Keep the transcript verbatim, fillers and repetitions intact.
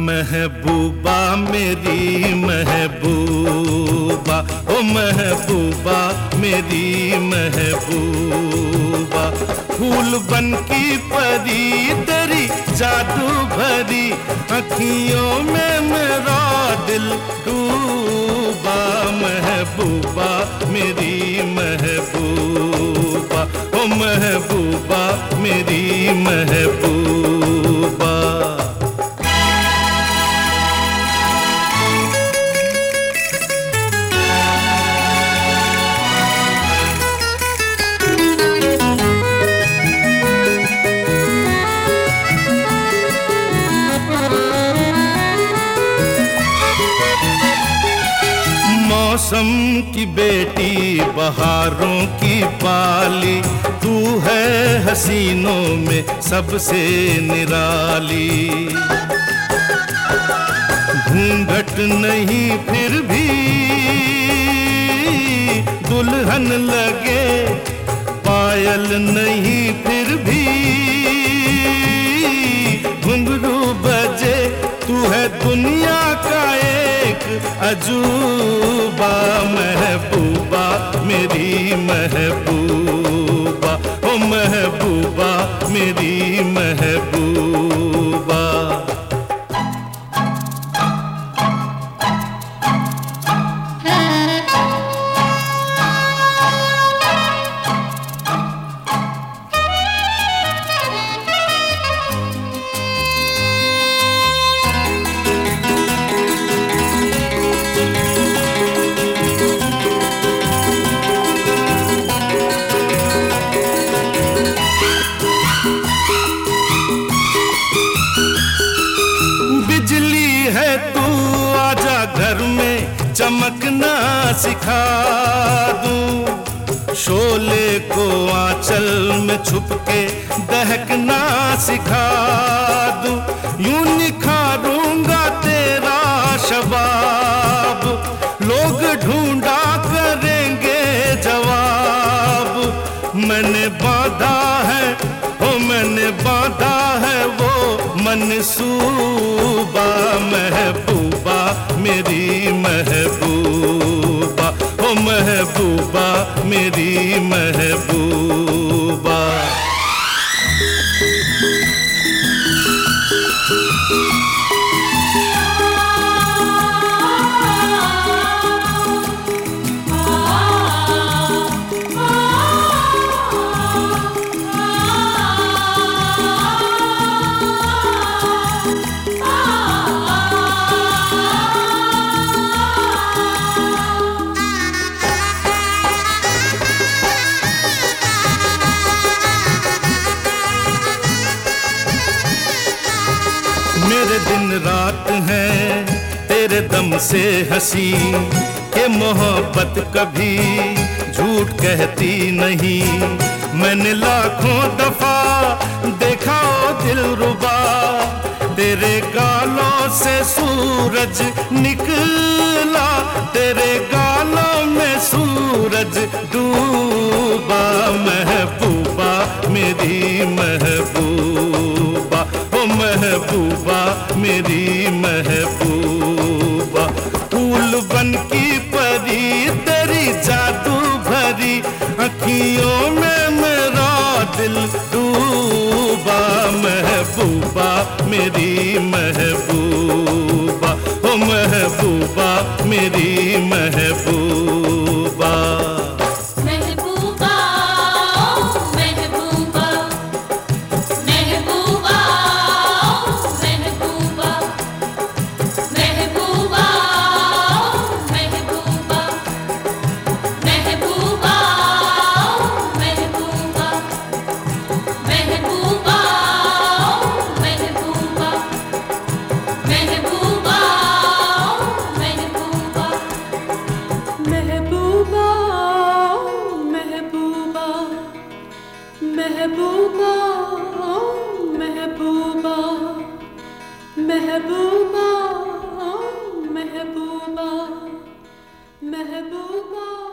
महबूबा मेरी महबूबा, ओ महबूबा मेरी महबूबा, फूल बन की परी तेरी जादू भरी अखियों में मेरा दिल डूबा। महबूबा मेरी महबूबा, ओ महबूबा मेरी महबूबा। मौसम की बेटी बहारों की पाली, तू है हसीनों में सबसे निराली। घूंघट नहीं फिर भी दुल्हन लगे, पायल नहीं फिर भी घुंघरू बजे, तू है दुनिया का एक अजूबा। महबूबा मेरी महबूबा, ओ महबूबा मेरी महबूबा। है तू आजा घर में चमकना सिखा दूं, शोले को आंचल में छुप के दहकना सिखा दूं। यूं निखारूंगा तेरा शबाब, लोग ढूंढा करेंगे जवाब। मैंने बांधा है, ओ मैंने बांधा है वो मनसूबा। महबूबा मेरी महबूबा, ओ महबूबा मेरी महबूबा। मेरे दिन रात है तेरे दम से हंसी, के मोहब्बत कभी झूठ कहती नहीं। मैंने लाखों दफा देखा ओ दिलरुबा, तेरे गालों से सूरज निकला, तेरे गालों में सूरज डूबा। महबूबा मेरी महबूबा, ओ महबूबा मेरी महबूबा, फूल बन की परी तेरी जादू भरी अखियों में मेरा दिल डूबा। महबूबा मेरी महबूबा, ओ महबूबा मेरी महबूबा। महबूबा महबूबा महबूबा महबूबा महबूबा।